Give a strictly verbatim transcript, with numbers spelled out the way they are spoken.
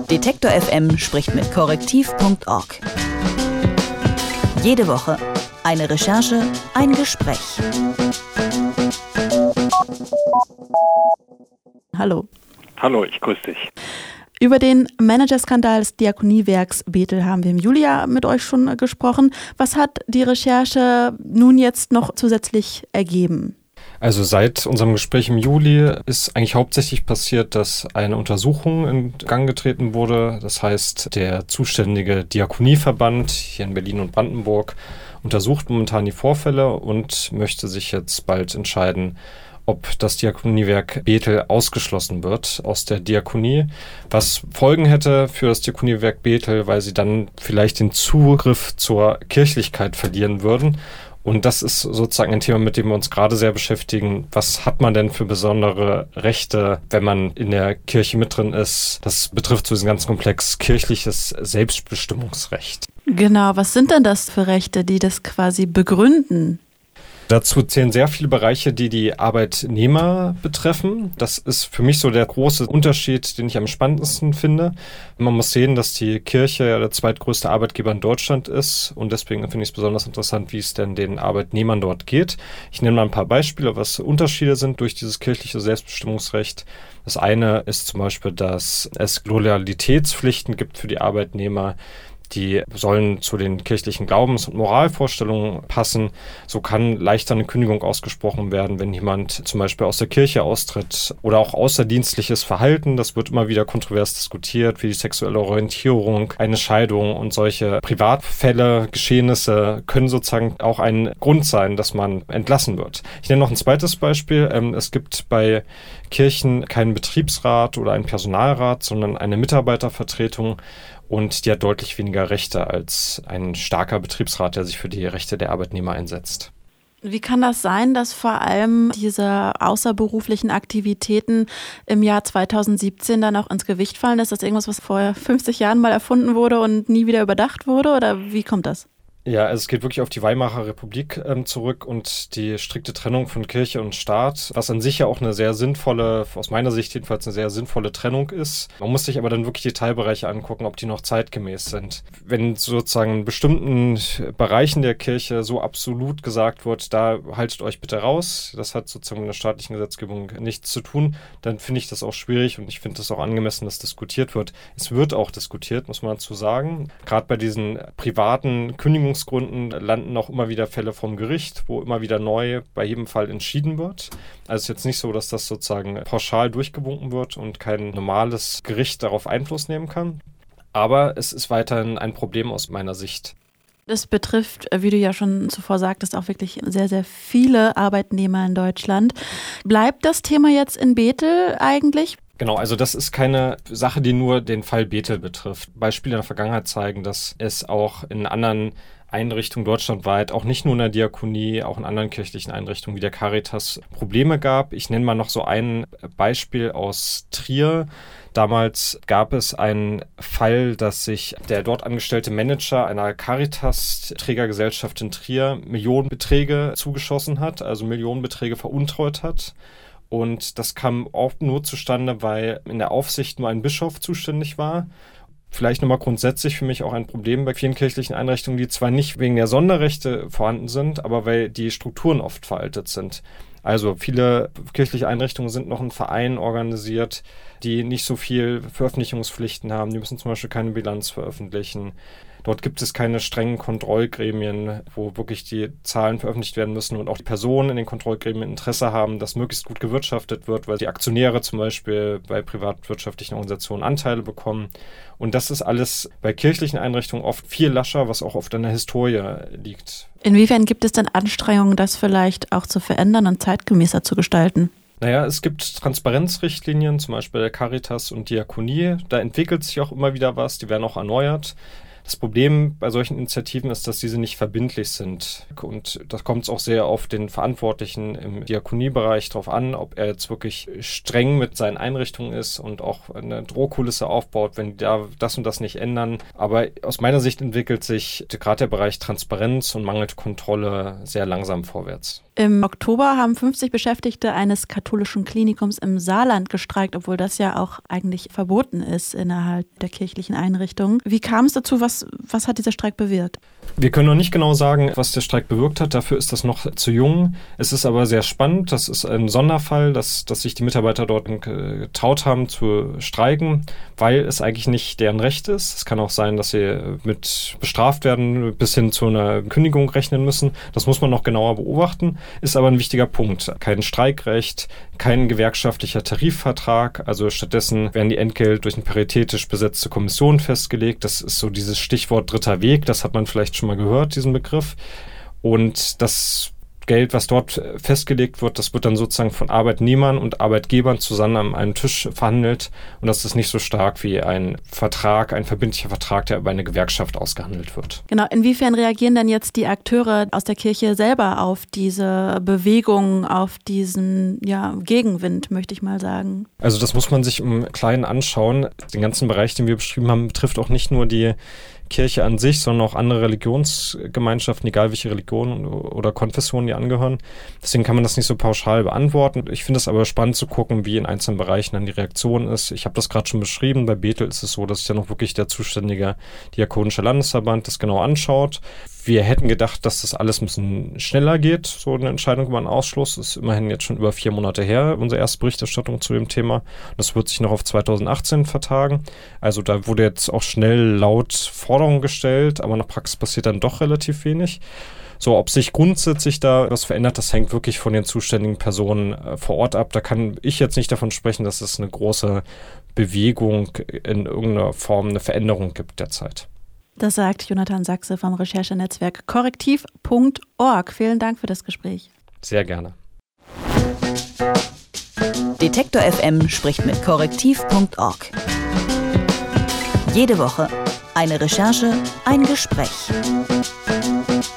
Detektor F M spricht mit korrektiv punkt org. Jede Woche eine Recherche, ein Gespräch. Hallo. Hallo, ich grüße dich. Über den Managerskandal des Diakoniewerks Bethel haben wir im Juli mit euch schon gesprochen. Was hat die Recherche nun jetzt noch zusätzlich ergeben? Also seit unserem Gespräch im Juli ist eigentlich hauptsächlich passiert, dass eine Untersuchung in Gang getreten wurde. Das heißt, der zuständige Diakonieverband hier in Berlin und Brandenburg untersucht momentan die Vorfälle und möchte sich jetzt bald entscheiden, ob das Diakoniewerk Bethel ausgeschlossen wird aus der Diakonie, was Folgen hätte für das Diakoniewerk Bethel, weil sie dann vielleicht den Zugriff zur Kirchlichkeit verlieren würden. Und das ist sozusagen ein Thema, mit dem wir uns gerade sehr beschäftigen. Was hat man denn für besondere Rechte, wenn man in der Kirche mit drin ist? Das betrifft so diesen ganzen Komplex kirchliches Selbstbestimmungsrecht. Genau, was sind denn das für Rechte, die das quasi begründen? Dazu zählen sehr viele Bereiche, die die Arbeitnehmer betreffen. Das ist für mich so der große Unterschied, den ich am spannendsten finde. Man muss sehen, dass die Kirche ja der zweitgrößte Arbeitgeber in Deutschland ist und deswegen finde ich es besonders interessant, wie es denn den Arbeitnehmern dort geht. Ich nenne mal ein paar Beispiele, was Unterschiede sind durch dieses kirchliche Selbstbestimmungsrecht. Das eine ist zum Beispiel, dass es Loyalitätspflichten gibt für die Arbeitnehmer. Die sollen zu den kirchlichen Glaubens- und Moralvorstellungen passen. So kann leichter eine Kündigung ausgesprochen werden, wenn jemand zum Beispiel aus der Kirche austritt oder auch außerdienstliches Verhalten. Das wird immer wieder kontrovers diskutiert, wie die sexuelle Orientierung, eine Scheidung und solche Privatfälle, Geschehnisse können sozusagen auch ein Grund sein, dass man entlassen wird. Ich nenne noch ein zweites Beispiel. Es gibt bei Kirchen keinen Betriebsrat oder einen Personalrat, sondern eine Mitarbeitervertretung. Und die hat deutlich weniger Rechte als ein starker Betriebsrat, der sich für die Rechte der Arbeitnehmer einsetzt. Wie kann das sein, dass vor allem diese außerberuflichen Aktivitäten im Jahr zweitausendsiebzehn dann auch ins Gewicht fallen? Ist das irgendwas, was vor fünfzig Jahren mal erfunden wurde und nie wieder überdacht wurde? Oder wie kommt das? Ja, also es geht wirklich auf die Weimarer Republik ähm, zurück und die strikte Trennung von Kirche und Staat, was an sich ja auch eine sehr sinnvolle, aus meiner Sicht jedenfalls eine sehr sinnvolle Trennung ist. Man muss sich aber dann wirklich die Teilbereiche angucken, ob die noch zeitgemäß sind. Wenn sozusagen in bestimmten Bereichen der Kirche so absolut gesagt wird, da haltet euch bitte raus, das hat sozusagen mit der staatlichen Gesetzgebung nichts zu tun, dann finde ich das auch schwierig und ich finde das auch angemessen, dass diskutiert wird. Es wird auch diskutiert, muss man dazu sagen. Gerade bei diesen privaten Kündigungsgründen landen auch immer wieder Fälle vom Gericht, wo immer wieder neu bei jedem Fall entschieden wird. Also es ist jetzt nicht so, dass das sozusagen pauschal durchgewunken wird und kein normales Gericht darauf Einfluss nehmen kann. Aber es ist weiterhin ein Problem aus meiner Sicht. Das betrifft, wie du ja schon zuvor sagtest, auch wirklich sehr, sehr viele Arbeitnehmer in Deutschland. Bleibt das Thema jetzt in Bethel eigentlich? Genau, also das ist keine Sache, die nur den Fall Bethel betrifft. Beispiele in der Vergangenheit zeigen, dass es auch in anderen Einrichtungen deutschlandweit, auch nicht nur in der Diakonie, auch in anderen kirchlichen Einrichtungen wie der Caritas Probleme gab. Ich nenne mal noch so ein Beispiel aus Trier. Damals gab es einen Fall, dass sich der dort angestellte Manager einer Caritas-Trägergesellschaft in Trier Millionenbeträge zugeschossen hat, also Millionenbeträge veruntreut hat. Und das kam auch nur zustande, weil in der Aufsicht nur ein Bischof zuständig war. Vielleicht nochmal grundsätzlich für mich auch ein Problem bei vielen kirchlichen Einrichtungen, die zwar nicht wegen der Sonderrechte vorhanden sind, aber weil die Strukturen oft veraltet sind. Also viele kirchliche Einrichtungen sind noch in Vereinen organisiert, die nicht so viel Veröffentlichungspflichten haben. Die müssen zum Beispiel keine Bilanz veröffentlichen. Dort gibt es keine strengen Kontrollgremien, wo wirklich die Zahlen veröffentlicht werden müssen und auch die Personen in den Kontrollgremien Interesse haben, dass möglichst gut gewirtschaftet wird, weil die Aktionäre zum Beispiel bei privatwirtschaftlichen Organisationen Anteile bekommen. Und das ist alles bei kirchlichen Einrichtungen oft viel lascher, was auch oft an der Historie liegt. Inwiefern gibt es denn Anstrengungen, das vielleicht auch zu verändern und zeitgemäßer zu gestalten? Naja, es gibt Transparenzrichtlinien, zum Beispiel der Caritas und Diakonie. Da entwickelt sich auch immer wieder was, die werden auch erneuert. Das Problem bei solchen Initiativen ist, dass diese nicht verbindlich sind. Und das kommt es auch sehr auf den Verantwortlichen im Diakoniebereich drauf an, ob er jetzt wirklich streng mit seinen Einrichtungen ist und auch eine Drohkulisse aufbaut, wenn die da das und das nicht ändern. Aber aus meiner Sicht entwickelt sich gerade der Bereich Transparenz und mangelnde Kontrolle sehr langsam vorwärts. Im Oktober haben fünfzig Beschäftigte eines katholischen Klinikums im Saarland gestreikt, obwohl das ja auch eigentlich verboten ist innerhalb der kirchlichen Einrichtungen. Wie kam es dazu? Was, was hat dieser Streik bewirkt? Wir können noch nicht genau sagen, was der Streik bewirkt hat. Dafür ist das noch zu jung. Es ist aber sehr spannend. Das ist ein Sonderfall, dass, dass sich die Mitarbeiter dort getraut haben zu streiken, weil es eigentlich nicht deren Recht ist. Es kann auch sein, dass sie mit bestraft werden, bis hin zu einer Kündigung rechnen müssen. Das muss man noch genauer beobachten. Ist aber ein wichtiger Punkt. Kein Streikrecht, kein gewerkschaftlicher Tarifvertrag. Also stattdessen werden die Entgelte durch eine paritätisch besetzte Kommission festgelegt. Das ist so dieses Stichwort dritter Weg. Das hat man vielleicht schon mal gehört, diesen Begriff. Und das Geld, was dort festgelegt wird, das wird dann sozusagen von Arbeitnehmern und Arbeitgebern zusammen an einem Tisch verhandelt. Und das ist nicht so stark wie ein Vertrag, ein verbindlicher Vertrag, der über eine Gewerkschaft ausgehandelt wird. Genau. Inwiefern reagieren denn jetzt die Akteure aus der Kirche selber auf diese Bewegung, auf diesen ja, Gegenwind, möchte ich mal sagen? Also das muss man sich im Kleinen anschauen. Den ganzen Bereich, den wir beschrieben haben, betrifft auch nicht nur die Kirche an sich, sondern auch andere Religionsgemeinschaften, egal welche Religion oder Konfessionen die angehören. Deswegen kann man das nicht so pauschal beantworten. Ich finde es aber spannend zu gucken, wie in einzelnen Bereichen dann die Reaktion ist. Ich habe das gerade schon beschrieben. Bei Bethel ist es so, dass sich ja noch wirklich der zuständige Diakonische Landesverband das genau anschaut. Wir hätten gedacht, dass das alles ein bisschen schneller geht, so eine Entscheidung über einen Ausschluss. Das ist immerhin jetzt schon über vier Monate her, unsere erste Berichterstattung zu dem Thema. Das wird sich noch auf zweitausendachtzehn vertagen. Also da wurde jetzt auch schnell laut Forderungen gestellt, aber in der Praxis passiert dann doch relativ wenig. So, ob sich grundsätzlich da was verändert, das hängt wirklich von den zuständigen Personen äh, vor Ort ab. Da kann ich jetzt nicht davon sprechen, dass es eine große Bewegung in irgendeiner Form, eine Veränderung gibt derzeit. Das sagt Jonathan Sachse vom Recherchenetzwerk korrektiv punkt org. Vielen Dank für das Gespräch. Sehr gerne. Detektor F M spricht mit korrektiv punkt org. Jede Woche eine Recherche, ein Gespräch.